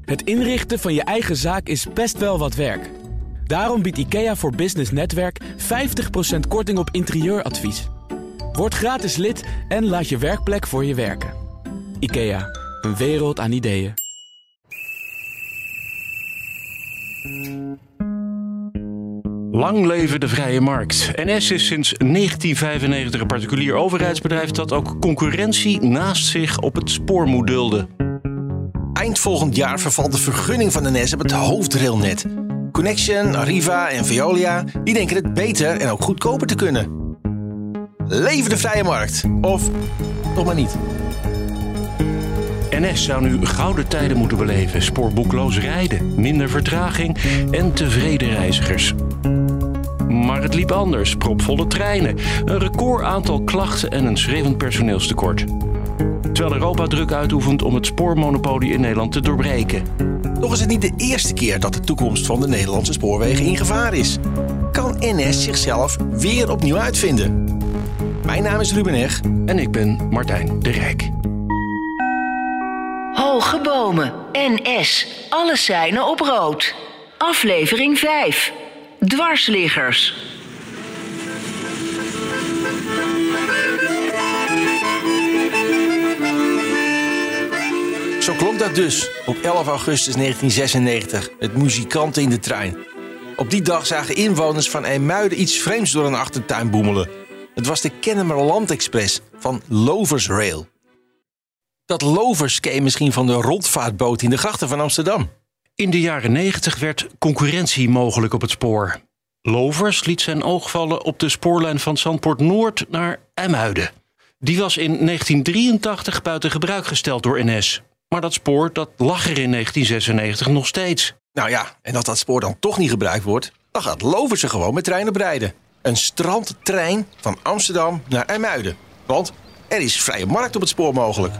Het inrichten van je eigen zaak is best wel wat werk. Daarom biedt IKEA voor Business Netwerk 50% korting op interieuradvies. Word gratis lid en laat je werkplek voor je werken. IKEA, een wereld aan ideeën. Lang leven de vrije markt. NS is sinds 1995 een particulier overheidsbedrijf dat ook concurrentie naast zich op het spoor moet dulden. Eind volgend jaar vervalt de vergunning van NS op het hoofdrailnet. Connection, Arriva en Veolia die denken het beter en ook goedkoper te kunnen. Leven de vrije markt. Of nog maar niet. NS zou nu gouden tijden moeten beleven. Spoorboekloos rijden, minder vertraging en tevreden reizigers. Maar het liep anders. Propvolle treinen, een record aantal klachten en een schreeuwend personeelstekort. Terwijl Europa druk uitoefent om het spoormonopolie in Nederland te doorbreken. Toch is het niet de eerste keer dat de toekomst van de Nederlandse spoorwegen in gevaar is. Kan NS zichzelf weer opnieuw uitvinden? Mijn naam is Ruben Eg. En ik ben Martijn de Rijk. Hoge bomen, NS, alle seinen op rood. Aflevering 5. Dwarsliggers. Zo klonk dat dus op 11 augustus 1996, met muzikanten in de trein. Op die dag zagen inwoners van IJmuiden iets vreemds door een achtertuin boemelen. Het was de Kennemerland Express van Lovers Rail. Dat Lovers ken je misschien van de rondvaartboot in de grachten van Amsterdam. In de jaren 90 werd concurrentie mogelijk op het spoor. Lovers liet zijn oog vallen op de spoorlijn van Zandpoort Noord naar IJmuiden. Die was in 1983 buiten gebruik gesteld door NS. Maar dat spoor dat lag er in 1996 nog steeds. Nou ja, en als dat spoor dan toch niet gebruikt wordt, dan gaat Lovers er gewoon met treinen op rijden. Een strandtrein van Amsterdam naar IJmuiden. Want er is vrije markt op het spoor mogelijk.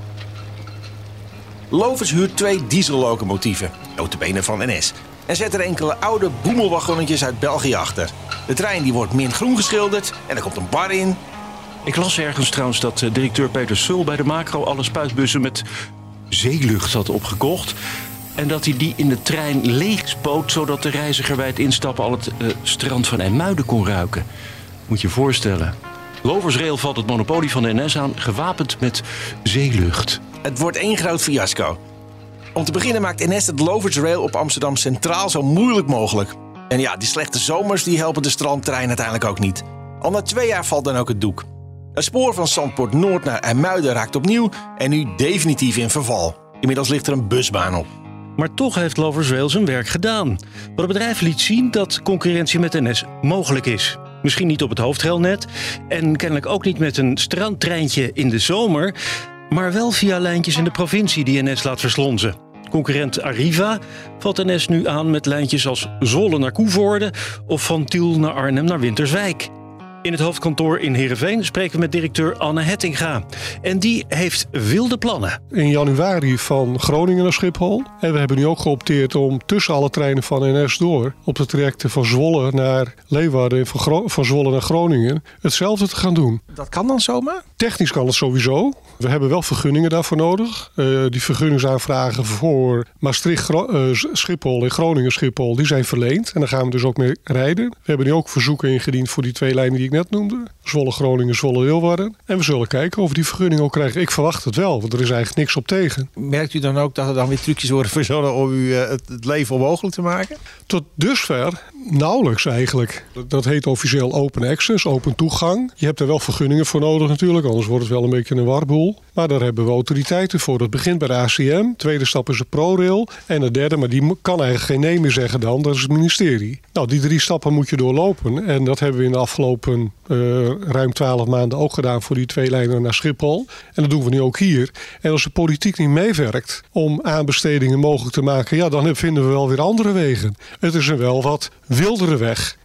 Lovers huurt 2 diesellocomotieven, notabene van NS, en zet er enkele oude boemelwagonnetjes uit België achter. De trein die wordt mintgroen geschilderd en er komt een bar in. Ik las ergens trouwens dat directeur Peter Sul bij de Macro alle spuitbussen met zeelucht had opgekocht. En dat hij die in de trein leegspoot, zodat de reiziger bij het instappen al het strand van IJmuiden kon ruiken. Moet je je voorstellen. Lovers Rail valt het monopolie van de NS aan, gewapend met zeelucht. Het wordt één groot fiasco. Om te beginnen maakt NS het Lovers Rail op Amsterdam Centraal zo moeilijk mogelijk. En ja, die slechte zomers die helpen de strandtrein uiteindelijk ook niet. Al na 2 jaar valt dan ook het doek. Het spoor van Zandpoort Noord naar IJmuiden raakt opnieuw en nu definitief in verval. Inmiddels ligt er een busbaan op. Maar toch heeft Lovers Rail zijn werk gedaan. Want het bedrijf liet zien dat concurrentie met NS mogelijk is. Misschien niet op het hoofdrailnet en kennelijk ook niet met een strandtreintje in de zomer, maar wel via lijntjes in de provincie die NS laat verslonzen. Concurrent Arriva valt NS nu aan met lijntjes als Zwolle naar Koevoorde of van Tiel naar Arnhem naar Winterswijk. In het hoofdkantoor in Heerenveen spreken we met directeur Anne Hettinga. En die heeft wilde plannen. In januari van Groningen naar Schiphol. En we hebben nu ook geopteerd om tussen alle treinen van NS door op de trajecten van Zwolle naar Leeuwarden en van Zwolle naar Groningen hetzelfde te gaan doen. Dat kan dan zomaar? Technisch kan het sowieso. We hebben wel vergunningen daarvoor nodig. Die vergunningsaanvragen voor Maastricht-Schiphol en Groningen-Schiphol, die zijn verleend. En daar gaan we dus ook mee rijden. We hebben nu ook verzoeken ingediend voor die 2 lijnen die ik net noemde. Zwolle-Groningen, Zwolle-Leeuwarden. En we zullen kijken of we die vergunning ook krijgen. Ik verwacht het wel, want er is eigenlijk niks op tegen. Merkt u dan ook dat er dan weer trucjes worden verzonnen om u het leven onmogelijk te maken? Tot dusver nauwelijks eigenlijk. Dat heet officieel open access, open toegang. Je hebt er wel vergunningen voor nodig natuurlijk, anders wordt het wel een beetje een warboel. Maar daar hebben we autoriteiten voor. Dat begint bij de ACM, tweede stap is de ProRail en de derde, maar die kan eigenlijk geen nee meer zeggen dan, dat is het ministerie. Nou, die 3 stappen moet je doorlopen en dat hebben we in de afgelopen ruim 12 maanden ook gedaan voor die 2 lijnen naar Schiphol. En dat doen we nu ook hier. En als de politiek niet meewerkt om aanbestedingen mogelijk te maken, ja, dan vinden we wel weer andere wegen. Het is een wel wat wildere weg.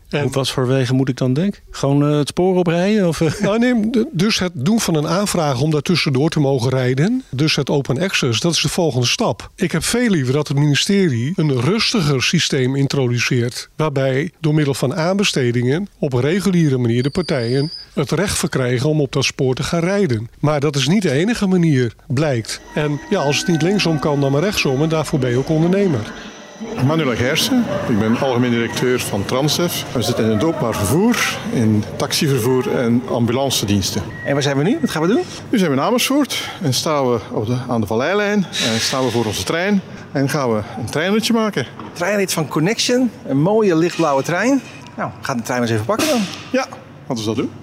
Op wat voor wegen moet ik dan denken? Gewoon het spoor oprijden? Of? Nou, nee, dus het doen van een aanvraag om daartussendoor te mogen rijden. Dus het open access, dat is de volgende stap. Ik heb veel liever dat het ministerie een rustiger systeem introduceert. Waarbij door middel van aanbestedingen op een reguliere manier de partijen het recht verkrijgen om op dat spoor te gaan rijden. Maar dat is niet de enige manier, blijkt. En ja, als het niet linksom kan, dan maar rechtsom. En daarvoor ben je ook ondernemer. Manuel Gersen, ik ben algemeen directeur van Transdev. We zitten in het openbaar vervoer, in taxivervoer en ambulancediensten. En waar zijn we nu? Wat gaan we doen? Nu zijn we in Amersfoort en staan we aan de Valleilijn en staan we voor onze trein en gaan we een treinritje maken. Treinrit van Connection, een mooie lichtblauwe trein. Nou, gaan de trein eens even pakken dan. Ja, laten we dat doen.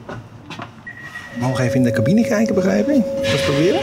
We mogen even in de cabine kijken, begrijp ik? Laten we eens proberen.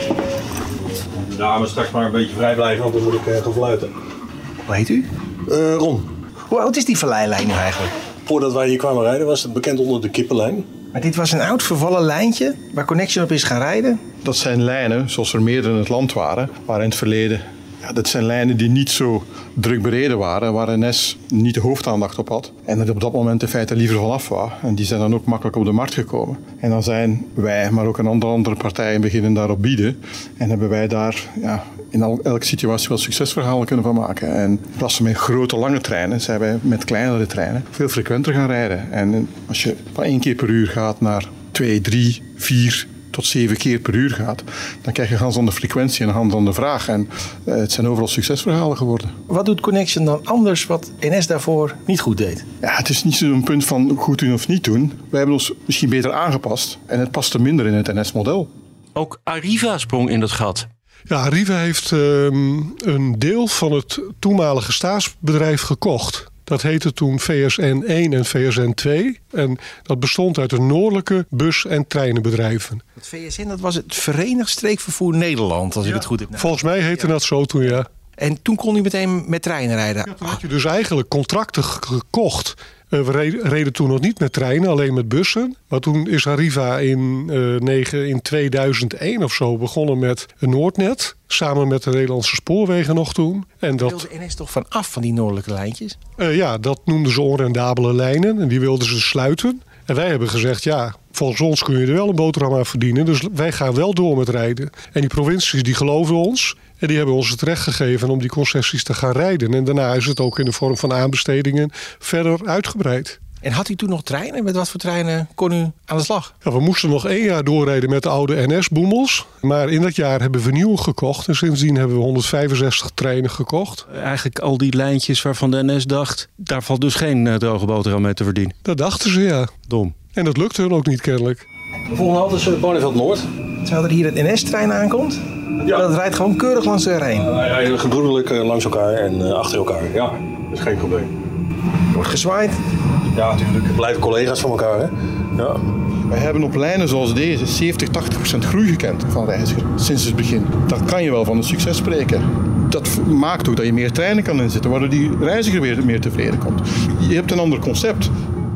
De dames straks maar een beetje vrij blijven, want dan moet ik gaan fluiten. Hoe heet u? Ron. Hoe oud is die Valleilijn nu eigenlijk? Voordat wij hier kwamen rijden was het bekend onder de kippenlijn. Maar dit was een oud vervallen lijntje waar Connection op is gaan rijden. Dat zijn lijnen, zoals er meerdere in het land waren, waar in het verleden... Ja, dat zijn lijnen die niet zo druk bereden waren, waar NS niet de hoofdaandacht op had. En dat op dat moment in feite liever vanaf wou. En die zijn dan ook makkelijk op de markt gekomen. En dan zijn wij, maar ook een aantal andere partijen beginnen daarop bieden. En hebben wij daar in elke situatie wel succesverhalen kunnen van maken. En in plaats van met grote lange treinen, zijn wij met kleinere treinen veel frequenter gaan rijden. En als je van 1 keer per uur gaat naar 2, 3, 4... tot 7 keer per uur gaat, dan krijg je een ganz andere frequentie en een ganz andere vraag. En het zijn overal succesverhalen geworden. Wat doet Connection dan anders wat NS daarvoor niet goed deed? Ja, het is niet zo'n punt van goed doen of niet doen. Wij hebben ons misschien beter aangepast en het paste minder in het NS-model. Ook Arriva sprong in dat gat. Ja, Arriva heeft een deel van het toenmalige staatsbedrijf gekocht. Dat heette toen VSN 1 en VSN 2. En dat bestond uit de noordelijke bus- en treinenbedrijven. Het VSN, dat was het Verenigd Streekvervoer Nederland, als ik het goed heb. Volgens mij heette dat zo toen, ja. En toen kon hij meteen met treinen rijden. Ja, toen had je dus eigenlijk contracten gekocht. We reden toen nog niet met treinen, alleen met bussen. Maar toen is Arriva in 2001 of zo begonnen met een Noordnet. Samen met de Nederlandse Spoorwegen nog toen. En dat wilde NS toch van die noordelijke lijntjes? Ja, dat noemden ze onrendabele lijnen. En die wilden ze sluiten. En wij hebben gezegd, ja, volgens ons kun je er wel een boterham aan verdienen. Dus wij gaan wel door met rijden. En die provincies die geloven ons. En die hebben ons het recht gegeven om die concessies te gaan rijden. En daarna is het ook in de vorm van aanbestedingen verder uitgebreid. En had u toen nog treinen? Met wat voor treinen kon u aan de slag? Ja, we moesten nog 1 jaar doorrijden met de oude NS-boemels. Maar in dat jaar hebben we nieuwe gekocht. En sindsdien hebben we 165 treinen gekocht. Eigenlijk al die lijntjes waarvan de NS dacht, daar valt dus geen droge boterham mee te verdienen. Dat dachten ze, ja. Dom. En dat lukte hun ook niet kennelijk. De volgende halte is Barneveld Noord. Terwijl er hier het NS-trein aankomt? Ja. Dat rijdt gewoon keurig langs de weg heen. Wij rijden gebroedelijk langs elkaar en achter elkaar. Ja, dat is geen probleem. Wordt gezwaaid. Ja, natuurlijk. Het blijven collega's van elkaar, hè? Ja. Wij hebben op lijnen zoals deze 70-80% groei gekend van reizigers sinds het begin. Dan kan je wel van een succes spreken. Dat maakt ook dat je meer treinen kan inzetten, waardoor die reiziger weer meer tevreden komt. Je hebt een ander concept.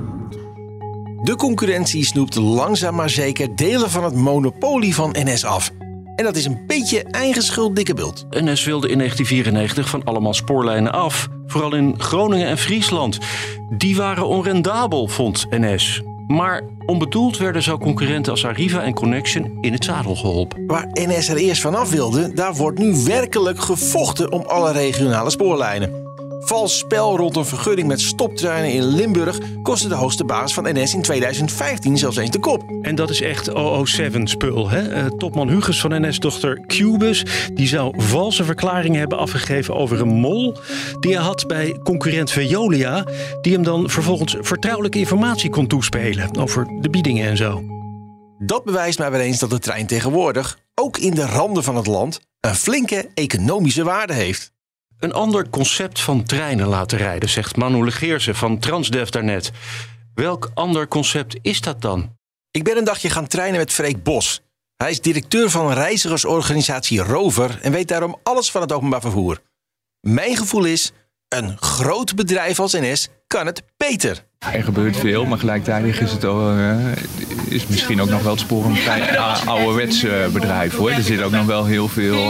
De concurrentie snoept langzaam maar zeker delen van het monopolie van NS af. En dat is een beetje eigen schuld, dikke bult. NS wilde in 1994 van allemaal spoorlijnen af. Vooral in Groningen en Friesland. Die waren onrendabel, vond NS. Maar onbedoeld werden zo concurrenten als Arriva en Connection in het zadel geholpen. Waar NS er eerst vanaf wilde, daar wordt nu werkelijk gevochten om alle regionale spoorlijnen. Vals spel rond een vergunning met stoptreinen in Limburg kostte de hoogste baas van NS in 2015 zelfs eens de kop. En dat is echt 007-spul. Topman Huges van NS-dochter Qbus die zou valse verklaringen hebben afgegeven over een mol die hij had bij concurrent Veolia, die hem dan vervolgens vertrouwelijke informatie kon toespelen over de biedingen en zo. Dat bewijst maar weer eens dat de trein tegenwoordig, ook in de randen van het land, een flinke economische waarde heeft. Een ander concept van treinen laten rijden, zegt Manuel Gersen van Transdev daarnet. Welk ander concept is dat dan? Ik ben een dagje gaan treinen met Freek Bos. Hij is directeur van reizigersorganisatie Rover en weet daarom alles van het openbaar vervoer. Mijn gevoel is, een groot bedrijf als NS kan het beter. Er gebeurt veel, maar gelijktijdig is misschien ook nog wel het spoor van een ouderwets bedrijf, hoor. Er zit ook nog wel heel veel...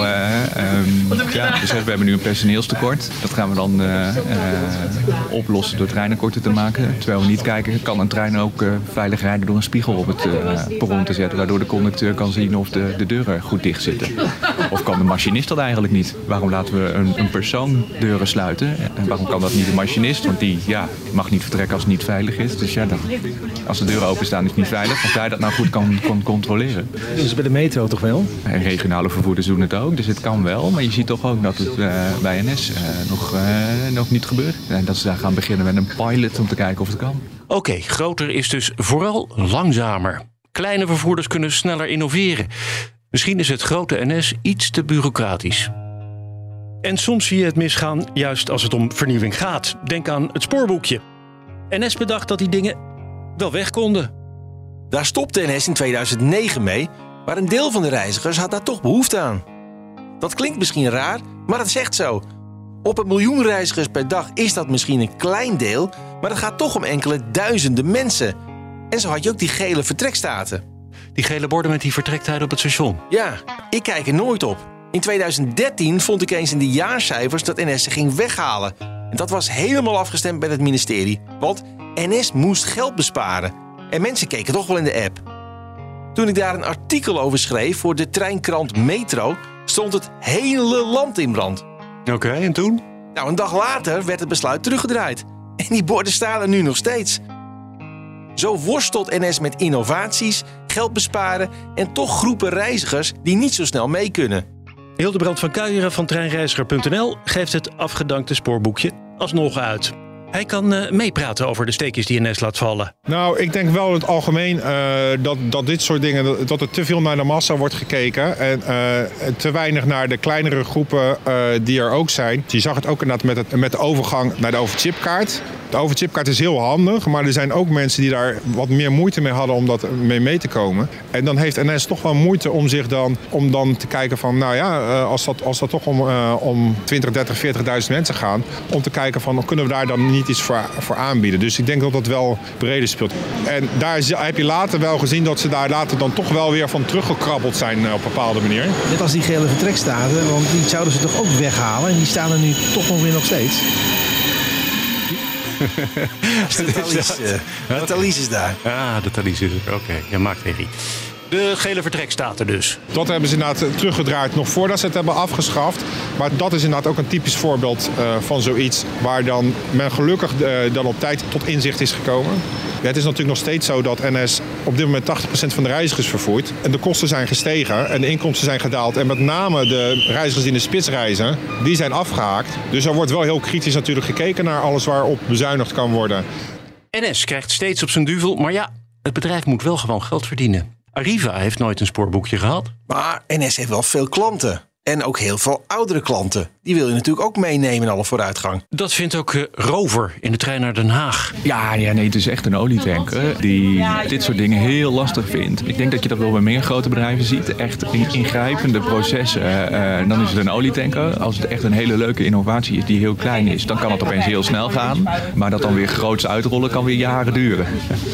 dus we hebben nu een personeelstekort. Dat gaan we dan oplossen door treinen korter te maken. Terwijl we niet kijken, kan een trein ook veilig rijden door een spiegel op het perron te zetten, waardoor de conducteur kan zien of de deuren goed dicht zitten. Of kan de machinist dat eigenlijk niet? Waarom laten we een persoon deuren sluiten? En waarom kan dat niet de machinist? Want die mag niet vertrekken als het niet veilig is. Dus als de deuren openstaan is het niet veilig. Als hij dat nou goed kan controleren. Dus bij de metro toch wel? En regionale vervoerders doen het ook. Dus het kan wel. Maar je ziet toch ook dat het bij NS nog niet gebeurt. En dat ze daar gaan beginnen met een pilot om te kijken of het kan. Oké, groter is dus vooral langzamer. Kleine vervoerders kunnen sneller innoveren. Misschien is het grote NS iets te bureaucratisch. En soms zie je het misgaan juist als het om vernieuwing gaat. Denk aan het spoorboekje. NS bedacht dat die dingen wel weg konden. Daar stopte NS in 2009 mee, maar een deel van de reizigers had daar toch behoefte aan. Dat klinkt misschien raar, maar het is echt zo. Op 1 miljoen reizigers per dag is dat misschien een klein deel, maar het gaat toch om enkele duizenden mensen. En zo had je ook die gele vertrekstaten. Die gele borden met die vertrektijden op het station. Ja, ik kijk er nooit op. In 2013 vond ik eens in de jaarcijfers dat NS ze ging weghalen. En dat was helemaal afgestemd bij het ministerie. Want NS moest geld besparen. En mensen keken toch wel in de app. Toen ik daar een artikel over schreef voor de treinkrant Metro, stond het hele land in brand. Oké, en toen? Nou, een dag later werd het besluit teruggedraaid. En die borden staan er nu nog steeds. Zo worstelt NS met innovaties, geld besparen en toch groepen reizigers die niet zo snel mee kunnen. Hildebrand van Kuijeren van treinreiziger.nl geeft het afgedankte spoorboekje alsnog uit. Hij kan meepraten over de steekjes die NS laat vallen. Nou, ik denk wel in het algemeen dat dit soort dingen, dat er te veel naar de massa wordt gekeken. En te weinig naar de kleinere groepen die er ook zijn. Je zag het ook inderdaad met de overgang naar de overchipkaart. De overchipkaart is heel handig, maar er zijn ook mensen die daar wat meer moeite mee hadden om dat mee te komen. En dan heeft NS toch wel moeite om dan te kijken van, nou ja, als dat toch om 20, 30, 40.000 mensen gaan, om te kijken van, kunnen we daar dan niet iets voor aanbieden. Dus ik denk dat dat wel breder speelt. En daar heb je later wel gezien dat ze daar later dan toch wel weer van teruggekrabbeld zijn op een bepaalde manier. Net als die gele vertrekstaten, want die zouden ze toch ook weghalen en die staan er nu toch nog weer nog steeds. De Thalys is daar. Ah, de Thalys is er. Oké, je maakt herrie. De gele vertrekstaten dus. Dat hebben ze inderdaad teruggedraaid nog voordat ze het hebben afgeschaft. Maar dat is inderdaad ook een typisch voorbeeld van zoiets waar dan men gelukkig dan op tijd tot inzicht is gekomen. Ja, het is natuurlijk nog steeds zo dat NS op dit moment 80% van de reizigers vervoert. En de kosten zijn gestegen en de inkomsten zijn gedaald. En met name de reizigers die in de spits reizen, die zijn afgehaakt. Dus er wordt wel heel kritisch natuurlijk gekeken naar alles waarop bezuinigd kan worden. NS krijgt steeds op zijn duvel, maar ja, het bedrijf moet wel gewoon geld verdienen. Arriva heeft nooit een spoorboekje gehad. Maar NS heeft wel veel klanten. En ook heel veel oudere klanten. Die wil je natuurlijk ook meenemen in alle vooruitgang. Dat vindt ook Rover in de trein naar Den Haag. Ja, nee, het is echt een olietanker die dit soort dingen heel lastig vindt. Ik denk dat je dat wel bij meer grote bedrijven ziet. Echt ingrijpende processen. Dan is het een olietanker. Als het echt een hele leuke innovatie is die heel klein is, dan kan het opeens heel snel gaan. Maar dat dan weer groots uitrollen kan weer jaren duren.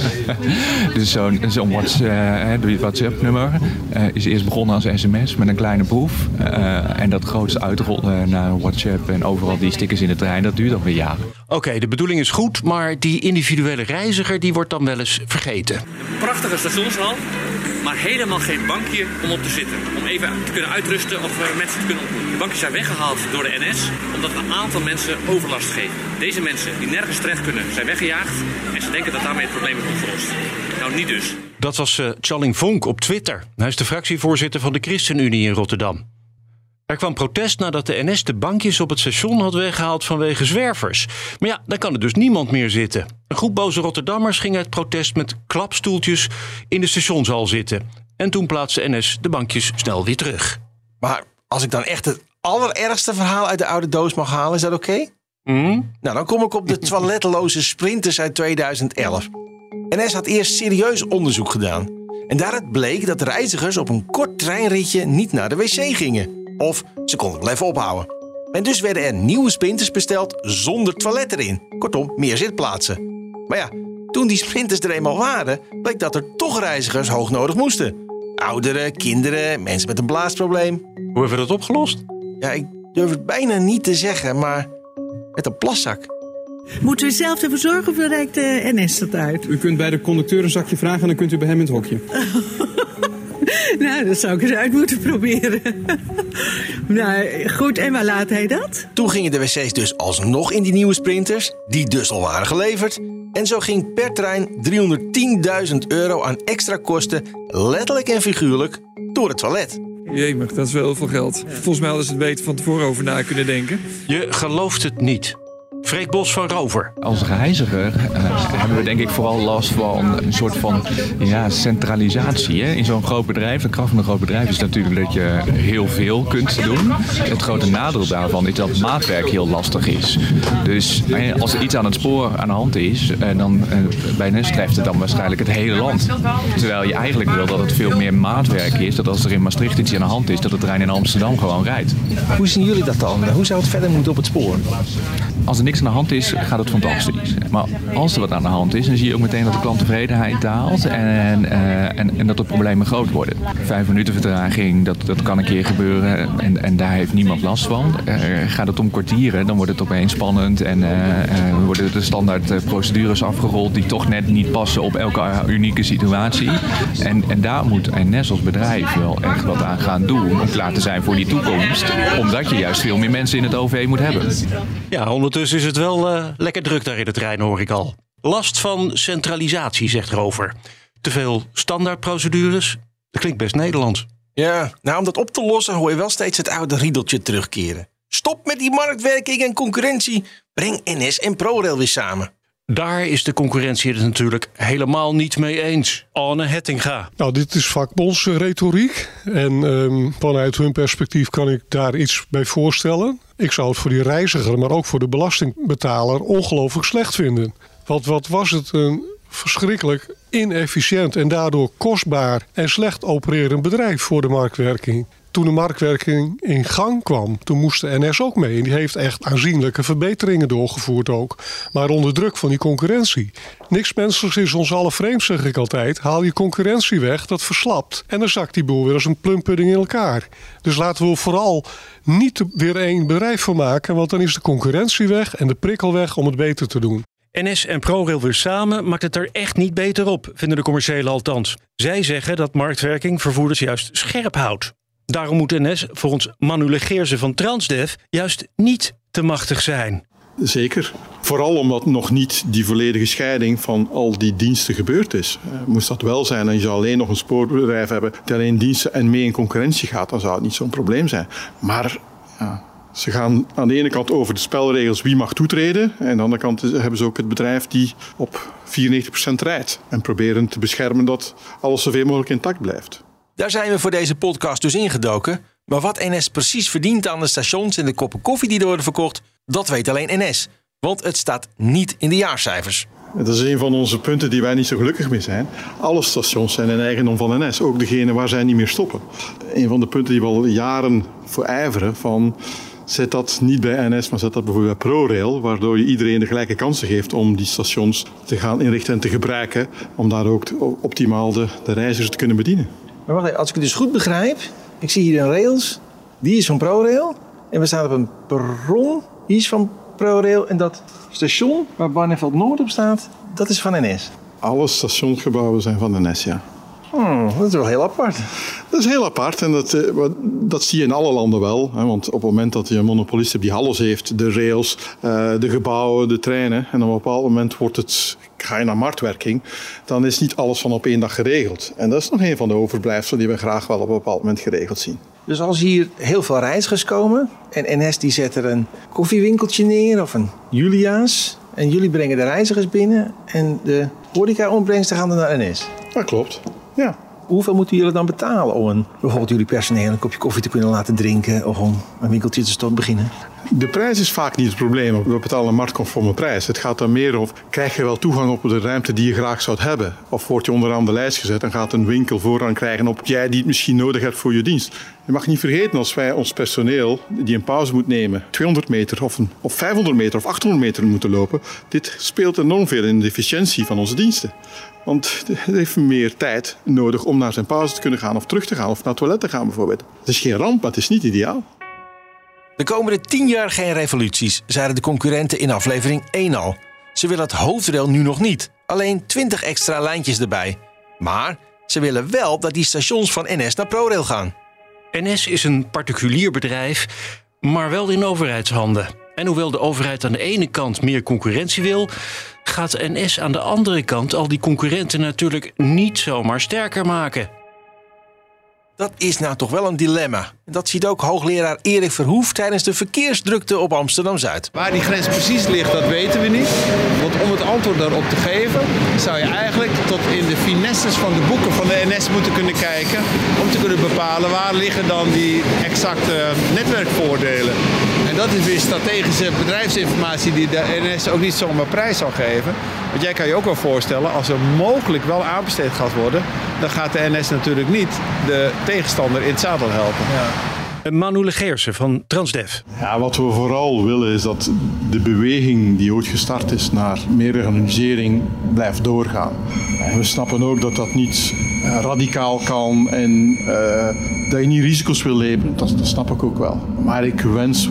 Dus zo'n WhatsApp-nummer is eerst begonnen als sms met een kleine proef. En dat grootste uitrollen naar WhatsApp en overal die stickers in de trein, dat duurt dan weer jaren. Oké, de bedoeling is goed, maar die individuele reiziger die wordt dan wel eens vergeten. Een prachtige stationshal, maar helemaal geen bankje om op te zitten. Om even te kunnen uitrusten of mensen te kunnen ontmoeten. De bankjes zijn weggehaald door de NS, omdat een aantal mensen overlast geven. Deze mensen die nergens terecht kunnen, zijn weggejaagd en ze denken dat daarmee het probleem is opgelost. Nou, niet dus. Dat was Tjalling Vonk op Twitter. Hij is de fractievoorzitter van de ChristenUnie in Rotterdam. Er kwam protest nadat de NS de bankjes op het station had weggehaald vanwege zwervers. Maar ja, daar kan er dus niemand meer zitten. Een groep boze Rotterdammers ging uit protest met klapstoeltjes in de stationshal zitten. En toen plaatste NS de bankjes snel weer terug. Maar als ik dan echt het allerergste verhaal uit de oude doos mag halen, is dat oké? Nou, dan kom ik op de toiletloze sprinters uit 2011. NS had eerst serieus onderzoek gedaan. En daaruit bleek dat reizigers op een kort treinritje niet naar de wc gingen. Of ze konden wel even ophouden. En dus werden er nieuwe sprinters besteld zonder toilet erin. Kortom, meer zitplaatsen. Maar ja, Toen die sprinters er eenmaal waren, bleek dat er toch reizigers hoognodig moesten. Ouderen, kinderen, mensen met een blaasprobleem. Hoe hebben we dat opgelost? Ja, ik durf het bijna niet te zeggen, maar met een plaszak. Moeten we zelf ervoor zorgen of reikt de NS dat uit? U kunt bij de conducteur een zakje vragen en dan kunt u bij hem in het hokje. Nou, dat zou ik eens uit moeten proberen. Nou, goed, en waar laat hij dat? Toen gingen de wc's dus alsnog in die nieuwe sprinters, die dus al waren geleverd. En zo ging per trein €310.000 aan extra kosten, letterlijk en figuurlijk, door het toilet. Jemig, dat is wel heel veel geld. Volgens mij hadden ze het beter van tevoren over na kunnen denken. Je gelooft het niet. Freek Bos van Rover. Als reiziger hebben we denk ik vooral last van een soort van centralisatie. Hè? In zo'n groot bedrijf, de kracht van een groot bedrijf is natuurlijk dat je heel veel kunt doen. Het grote nadeel daarvan is dat maatwerk heel lastig is. Dus als er iets aan het spoor aan de hand is, dan bij NS treft het dan waarschijnlijk het hele land. Terwijl je eigenlijk wil dat het veel meer maatwerk is, dat als er in Maastricht iets aan de hand is, dat de trein in Amsterdam gewoon rijdt. Hoe zien jullie dat dan? Hoe zou het verder moeten op het spoor? Als er niks aan de hand is, gaat het fantastisch. Maar als er wat aan de hand is, dan zie je ook meteen dat de klanttevredenheid daalt en dat de problemen groot worden. 5 minuten vertraging, dat kan een keer gebeuren en daar heeft niemand last van. Gaat het om kwartieren, dan wordt het opeens spannend en worden de standaard procedures afgerold die toch net niet passen op elke unieke situatie. En daar moet NS als bedrijf wel echt wat aan gaan doen om klaar te zijn voor die toekomst. Omdat je juist veel meer mensen in het OV moet hebben. Ja, ondertussen is het wel lekker druk daar in de trein, hoor ik al. Last van centralisatie, zegt Rover. Te veel standaardprocedures. Dat klinkt best Nederlands. Ja, nou om dat op te lossen hoor je wel steeds het oude riedeltje terugkeren. Stop met die marktwerking en concurrentie. Breng NS en ProRail weer samen. Daar is de concurrentie het natuurlijk helemaal niet mee eens. Anne Hettinga. Nou, dit is vakbondsretoriek. En vanuit hun perspectief kan ik daar iets bij voorstellen. Ik zou het voor die reiziger, maar ook voor de belastingbetaler ongelooflijk slecht vinden. Want wat was het een verschrikkelijk inefficiënt en daardoor kostbaar en slecht opererend bedrijf voor de marktwerking. Toen de marktwerking in gang kwam, toen moest de NS ook mee. En die heeft echt aanzienlijke verbeteringen doorgevoerd ook. Maar onder druk van die concurrentie. Niks menselijks is ons alle vreemd, zeg ik altijd. Haal je concurrentie weg, dat verslapt. En dan zakt die boel weer als een plumpudding in elkaar. Dus laten we vooral niet weer één bedrijf van maken. Want dan is de concurrentie weg en de prikkel weg om het beter te doen. NS en ProRail weer samen maakt het er echt niet beter op, vinden de commerciële althans. Zij zeggen dat marktwerking vervoerders juist scherp houdt. Daarom moet NS volgens Manu Legeerse van Transdev juist niet te machtig zijn. Zeker. Vooral omdat nog niet die volledige scheiding van al die diensten gebeurd is. Moest dat wel zijn en je zou alleen nog een spoorbedrijf hebben die alleen diensten en mee in concurrentie gaat, dan zou het niet zo'n probleem zijn. Maar ze gaan aan de ene kant over de spelregels wie mag toetreden. En aan de andere kant hebben ze ook het bedrijf die op 94% rijdt. En proberen te beschermen dat alles zoveel mogelijk intact blijft. Daar zijn we voor deze podcast dus ingedoken. Maar wat NS precies verdient aan de stations en de koppen koffie die er worden verkocht, dat weet alleen NS. Want het staat niet in de jaarcijfers. Dat is een van onze punten die wij niet zo gelukkig mee zijn. Alle stations zijn in eigendom van NS, ook degene waar zij niet meer stoppen. Een van de punten die we al jaren voor ijveren van zet dat niet bij NS, maar zet dat bijvoorbeeld bij ProRail, waardoor je iedereen de gelijke kansen geeft om die stations te gaan inrichten en te gebruiken, om daar ook optimaal de reizigers te kunnen bedienen. Maar wacht even, als ik het dus goed begrijp, ik zie hier een rails, die is van ProRail en we staan op een perron, die is van ProRail en dat station waar Barneveld Noord op staat, dat is van NS. Alle stationsgebouwen zijn van NS, ja. Dat is wel heel apart. Dat is heel apart en dat zie je in alle landen wel. Hè, want op het moment dat je een monopolist hebt die alles heeft, de rails, de gebouwen, de treinen, en op een bepaald moment ga je naar marktwerking, dan is niet alles van op één dag geregeld. En dat is nog een van de overblijfselen die we graag wel op een bepaald moment geregeld zien. Dus als hier heel veel reizigers komen en NS die zet er een koffiewinkeltje neer of een Julia's en jullie brengen de reizigers binnen en de horeca-opbrengsten gaan er naar NS. Dat klopt, ja. Hoeveel moeten jullie dan betalen om bijvoorbeeld jullie personeel een kopje koffie te kunnen laten drinken of om een winkeltje te beginnen? De prijs is vaak niet het probleem. We betalen een marktconforme prijs. Het gaat dan meer om, krijg je wel toegang op de ruimte die je graag zou hebben? Of word je onderaan de lijst gezet en gaat een winkel voorrang krijgen op jij die het misschien nodig hebt voor je dienst? Je mag niet vergeten, als wij ons personeel die een pauze moet nemen, 200 meter of 500 meter of 800 meter moeten lopen, dit speelt enorm veel in de efficiëntie van onze diensten. Want het heeft meer tijd nodig om naar zijn pauze te kunnen gaan of terug te gaan of naar het toilet te gaan bijvoorbeeld. Het is geen ramp, maar het is niet ideaal. De komende 10 jaar geen revoluties, zeiden de concurrenten in aflevering 1 al. Ze willen het hoofdrail nu nog niet. Alleen 20 extra lijntjes erbij. Maar ze willen wel dat die stations van NS naar ProRail gaan. NS is een particulier bedrijf, maar wel in overheidshanden. En hoewel de overheid aan de ene kant meer concurrentie wil, gaat NS aan de andere kant al die concurrenten natuurlijk niet zomaar sterker maken. Dat is nou toch wel een dilemma. Dat ziet ook hoogleraar Erik Verhoef tijdens de verkeersdrukte op Amsterdam-Zuid. Waar die grens precies ligt, dat weten we niet. Want om het antwoord daarop te geven, zou je eigenlijk tot in de finesses van de boeken van de NS moeten kunnen kijken. Om te kunnen bepalen waar liggen dan die exacte netwerkvoordelen. En dat is weer strategische bedrijfsinformatie die de NS ook niet zomaar prijs zal geven. Want jij kan je ook wel voorstellen, als er mogelijk wel aanbesteed gaat worden, dan gaat de NS natuurlijk niet de tegenstander in het zadel helpen. Ja. Manu Legeersen van Transdev. Ja, wat we vooral willen is dat de beweging die ooit gestart is naar meer regionalisering blijft doorgaan. En we snappen ook dat dat niet radicaal kan en dat je niet risico's wil leven. Dat snap ik ook wel. Maar ik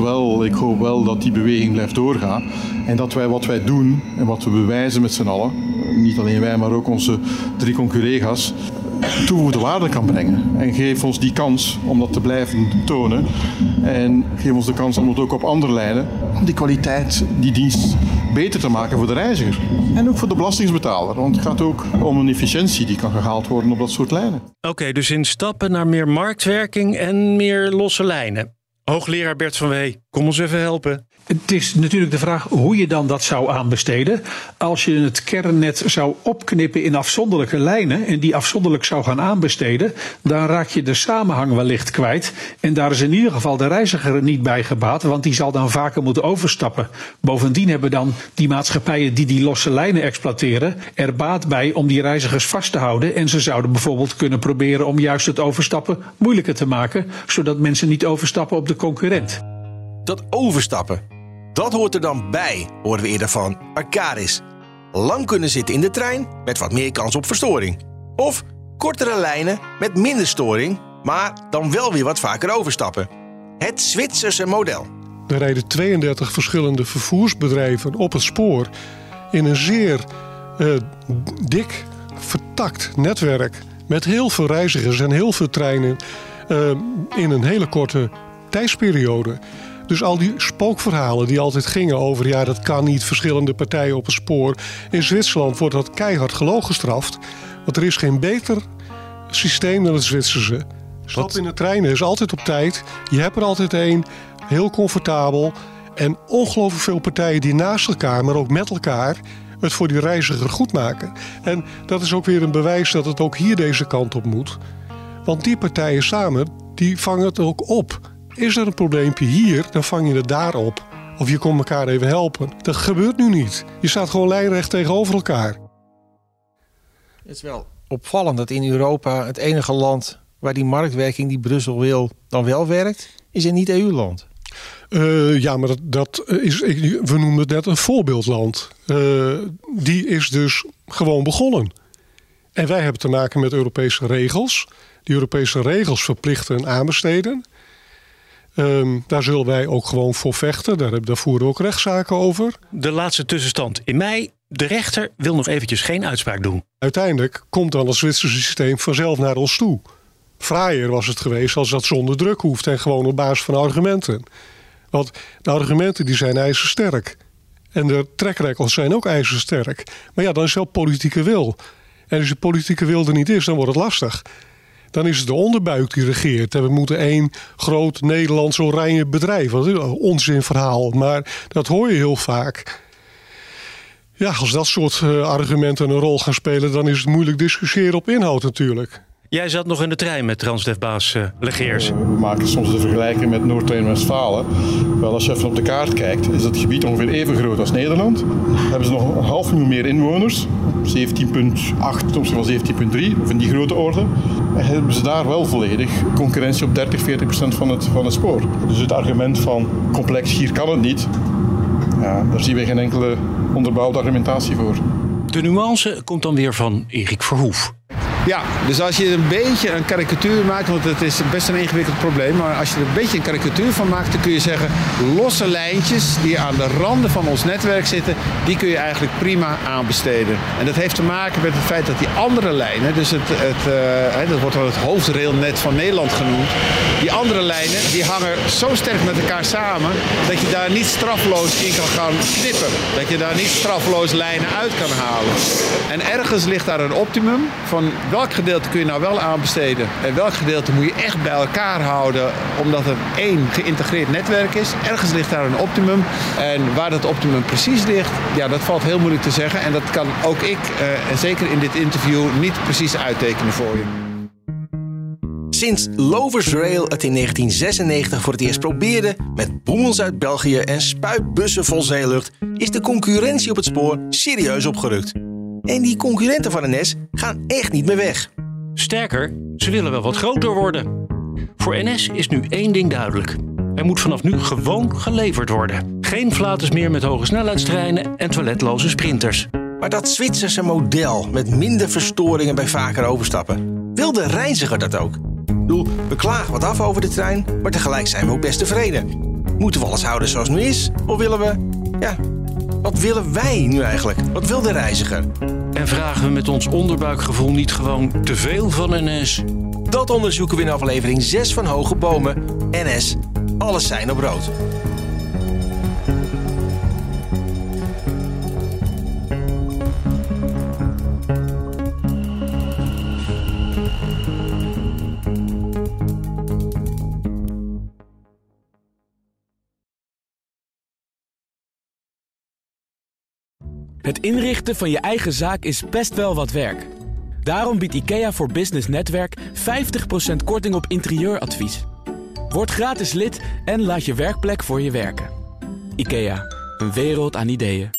hoop wel dat die beweging blijft doorgaan. En dat wij wat wij doen en wat we bewijzen met z'n allen, niet alleen wij, maar ook onze 3 conculega's, toegevoegde waarde kan brengen. En geef ons die kans om dat te blijven tonen. En geef ons de kans om het ook op andere lijnen, om die kwaliteit, die dienst beter te maken voor de reiziger. En ook voor de belastingsbetaler. Want het gaat ook om een efficiëntie die kan gehaald worden op dat soort lijnen. Oké, dus in stappen naar meer marktwerking en meer losse lijnen. Hoogleraar Bert van Wee, kom ons even helpen. Het is natuurlijk de vraag hoe je dan dat zou aanbesteden. Als je het kernnet zou opknippen in afzonderlijke lijnen en die afzonderlijk zou gaan aanbesteden, dan raak je de samenhang wellicht kwijt. En daar is in ieder geval de reiziger niet bij gebaat, want die zal dan vaker moeten overstappen. Bovendien hebben dan die maatschappijen die losse lijnen exploiteren er baat bij om die reizigers vast te houden. En ze zouden bijvoorbeeld kunnen proberen om juist het overstappen moeilijker te maken, zodat mensen niet overstappen op de concurrent. Dat overstappen, dat hoort er dan bij, hoorden we eerder van Arcadis. Lang kunnen zitten in de trein met wat meer kans op verstoring. Of kortere lijnen met minder storing, maar dan wel weer wat vaker overstappen. Het Zwitserse model. Er rijden 32 verschillende vervoersbedrijven op het spoor in een zeer dik vertakt netwerk met heel veel reizigers en heel veel treinen in een hele korte tijdsperiode. Dus al die spookverhalen die altijd gingen over, ja, dat kan niet, verschillende partijen op het spoor. In Zwitserland wordt dat keihard gelogenstraft. Want er is geen beter systeem dan het Zwitserse. Stap in de treinen is altijd op tijd. Je hebt er altijd één. Heel comfortabel. En ongelooflijk veel partijen die naast elkaar, maar ook met elkaar, het voor die reiziger goed maken. En dat is ook weer een bewijs dat het ook hier deze kant op moet. Want die partijen samen, die vangen het ook op. Is er een probleempje hier, dan vang je het daar op. Of je komt elkaar even helpen. Dat gebeurt nu niet. Je staat gewoon lijnrecht tegenover elkaar. Het is wel opvallend dat in Europa het enige land waar die marktwerking die Brussel wil dan wel werkt, is een niet-EU-land. Ja, maar dat is, we noemen het net een voorbeeldland. Die is dus gewoon begonnen. En wij hebben te maken met Europese regels. Die Europese regels verplichten en aanbesteden. Daar zullen wij ook gewoon voor vechten. Daar voeren we ook rechtszaken over. De laatste tussenstand in mei. De rechter wil nog eventjes geen uitspraak doen. Uiteindelijk komt dan het Zwitserse systeem vanzelf naar ons toe. Fraaier was het geweest als dat zonder druk hoeft en gewoon op basis van argumenten. Want de argumenten die zijn ijzersterk. En de trackrecords zijn ook ijzersterk. Maar ja, dan is wel politieke wil. En als de politieke wil er niet is, dan wordt het lastig. Dan is het de onderbuik die regeert. En we moeten één groot Nederlands oranje bedrijf. Dat is een onzinverhaal, maar dat hoor je heel vaak. Ja, als dat soort argumenten een rol gaan spelen, dan is het moeilijk discussiëren op inhoud natuurlijk. Jij zat nog in de trein met Transdefbaas Legeers. We maken soms de vergelijking met Noord-Rijn-Westfalen. Wel, als je even op de kaart kijkt, is dat gebied ongeveer even groot als Nederland. Hebben ze nog 500.000 meer inwoners, 17,8, soms wel 17,3, of in die grote orde. En hebben ze daar wel volledig concurrentie op 30-40% van het spoor. Dus het argument van complex, hier kan het niet, ja, daar zien we geen enkele onderbouwde argumentatie voor. De nuance komt dan weer van Erik Verhoef. Ja, dus als je een beetje een karikatuur maakt, want het is best een ingewikkeld probleem, maar als je er een beetje een karikatuur van maakt, dan kun je zeggen, losse lijntjes die aan de randen van ons netwerk zitten, die kun je eigenlijk prima aanbesteden. En dat heeft te maken met het feit dat die andere lijnen, dus dat wordt wel het hoofdrailnet van Nederland genoemd, die andere lijnen die hangen zo sterk met elkaar samen dat je daar niet straffeloos in kan gaan knippen. Dat je daar niet straffeloos lijnen uit kan halen. En ergens ligt daar een optimum van welk gedeelte kun je nou wel aanbesteden en welk gedeelte moet je echt bij elkaar houden omdat het één geïntegreerd netwerk is. Ergens ligt daar een optimum en waar dat optimum precies ligt, ja, dat valt heel moeilijk te zeggen en dat kan ook ik, en zeker in dit interview, niet precies uittekenen voor je. Sinds Lovers Rail het in 1996 voor het eerst probeerde met boemels uit België en spuitbussen vol zeelucht, is de concurrentie op het spoor serieus opgerukt. En die concurrenten van NS gaan echt niet meer weg. Sterker, ze willen wel wat groter worden. Voor NS is nu één ding duidelijk. Er moet vanaf nu gewoon geleverd worden. Geen flaters meer met hoge snelheidstreinen en toiletloze sprinters. Maar dat Zwitserse model met minder verstoringen bij vaker overstappen, wil de reiziger dat ook? Ik bedoel, we klagen wat af over de trein, maar tegelijk zijn we ook best tevreden. Moeten we alles houden zoals het nu is? Of willen we... Ja, wat willen wij nu eigenlijk? Wat wil de reiziger? En vragen we met ons onderbuikgevoel niet gewoon te veel van NS? Dat onderzoeken we in aflevering 6 van Hoge Bomen. NS, alles zijn op rood. Het inrichten van je eigen zaak is best wel wat werk. Daarom biedt IKEA voor Business Netwerk 50% korting op interieuradvies. Word gratis lid en laat je werkplek voor je werken. IKEA, een wereld aan ideeën.